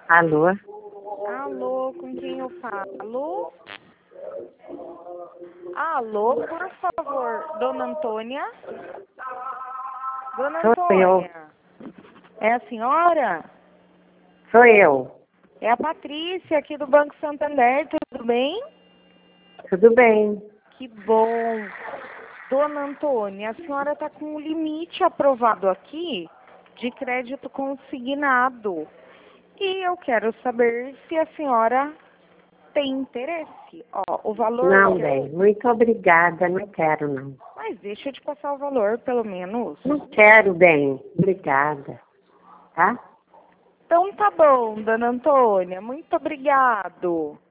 Alô? Alô, com quem eu falo? Alô, por favor, Dona Antônia? Dona Sou eu. Antônia, é a senhora? Sou eu. É a Patrícia aqui do Banco Santander, tudo bem? Tudo bem? Que bom. Dona Antônia, a senhora está com um limite aprovado aqui de crédito consignado. E eu quero saber se a senhora tem interesse. Ó, o valor... Não, bem. Muito obrigada. Não quero, não. Mas deixa eu te passar o valor, pelo menos. Não quero, bem. Obrigada. Tá? Então tá bom, Dona Antônia. Muito obrigado.